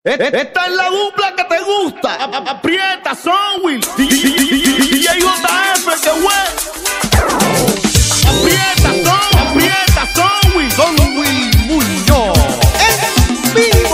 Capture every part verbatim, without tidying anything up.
Esta es la dupla que te gusta. Aprieta, Sonwill. D J J F, que güey. Aprieta, Son, aprieta, Sonwill. Sonwill Muñoz. En vivo.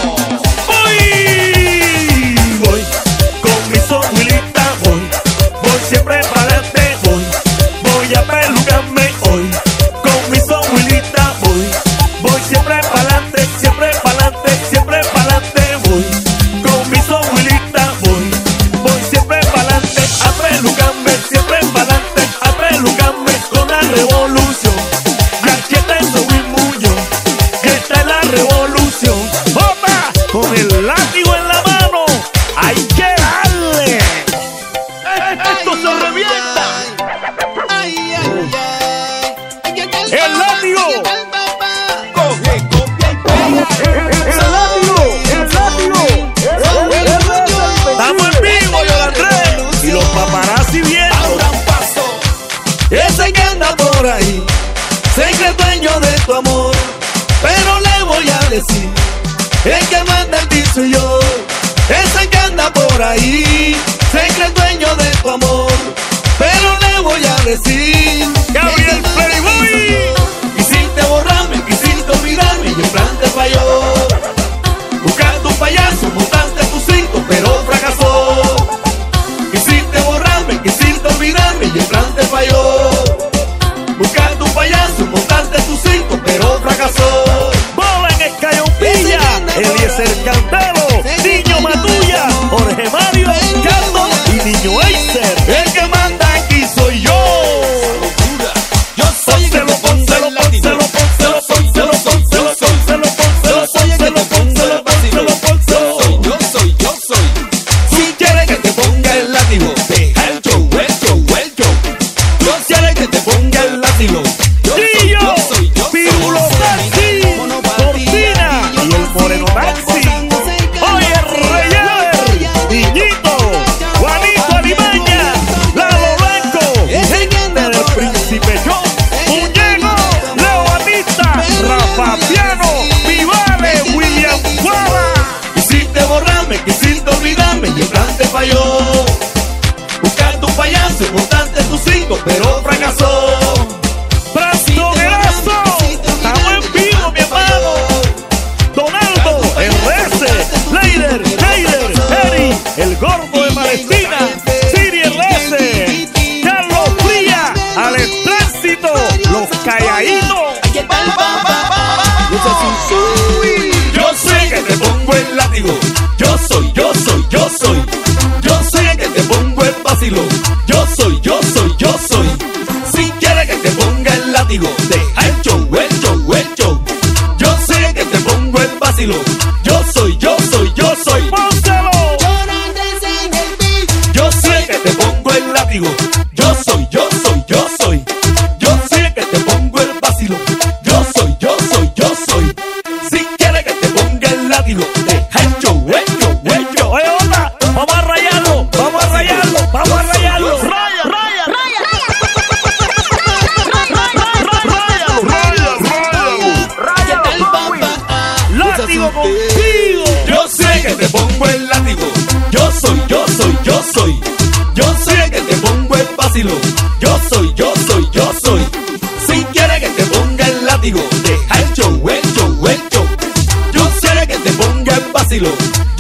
Voy, voy con mi Sonwillita, voy. Voy siempre para adelante, voy. Voy a pelucarme hoy. Con mi Sonwillita, voy. Voy siempre para adelante, siempre para adelante, siempre para adelante. Voy con mi Sonwillita, voy. Voy siempre para adelante, a pelucarme, siempre para adelante, a pelucarme con la revolución. Aquí está el Sonwill Muñoz, que está en la revolución. ¡Opa! Con el látigo en la mano, hay que darle. Esto se revienta. El látigo. Coge, copia y pega. El látigo, el látigo. Estamos en vivo, yo Andrés. Y los paparazzi viendo. Ahora un paso. Ese que anda por ahí, sé que es dueño de tu amor, pero le voy a decir, el que manda el ti soy yo. Ese que anda por ahí, sé que es dueño de tu amor, pero le voy a decir, Gabriel Playboy. Quisiste borrarme, quisiste olvidarme y el plan te falló. Buscando un payaso, montaste tu cinto, pero fracasó. Quisiste borrarme, quisiste olvidarme y el plan te falló. Buscando un payaso, montaste tu cinto, pero fracasó. Bola en el Cayompilla, Eliezer Cantero, Niño Matulla, Jorge Mario, Carlos y Niño Eiser. El que manda aquí soy yo. Yo soy el que te pongo el látigo. Yo soy, yo soy, yo soy. Yo soy el que te pongo el vacilo. Yo soy, yo soy, yo soy. Si quieres que te ponga el látigo, Deja el show, el show, el show. Yo si quieres que te ponga el látigo. Yo soy, Tío, yo soy, yo soy. Pirulo Taxi, Cortina y el Moreno Taxi. Oye, Reyer, Niñito, Juanito Alimaña, Lalo Blanco, gente del Príncipe John, Muñeco, Leo Batista, Rafa Piano, Vivale, William Guava. Quisiste borrarme, quisiste olvidarme y el plan te falló. Buscando un payaso, montaste tu cinco, pero fracasó. ¡Brastoguerazo! ¡Estamos en vivo, mi hermano! Donaldo, el R S, Leider, Leider, Eri, el gordo de Palestina, Siri el S, Carlos Fría, Alex Tránsito, los calladitos. Yo sé que te pongo el látigo. Yo soy, yo soy, yo soy. Yo sé que te pongo el vacilo. Yo soy, yo soy, yo soy. Si quieres que te ponga el látigo, deja el show, el show, el show. Yo sé que te pongo el vacilo. Yo soy, yo soy, yo soy. ¡Pónselo! Yo sé que te pongo el látigo. Yo soy, yo soy, yo soy. Yo sé que te pongo el vacilo. Yo soy, yo soy, yo soy. Si quieres que te ponga el látigo, deja el show, el show, el show. Oye, onda, vamos a rayarlo, vamos a rayarlo, vamos a rayarlo. Raya, raya, Látigo contigo. Yo sé que te pongo el látigo. Yo soy, yo soy, yo soy. Yo sé que te pongo el vacilo. Yo soy, yo soy, yo soy. Si quieres que te ponga el látigo, deja el show, el show, el show. Yo sé que te ponga el vacilo.